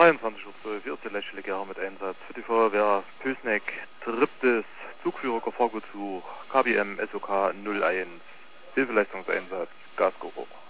23:12 Uhr, erste Leitstelle mit Einsatz für die Feuerwehr Pößneck, Triptis, Zugführer Gefahrgutsuch, KBM SOK 01, Hilfeleistungseinsatz, Gasgeruch.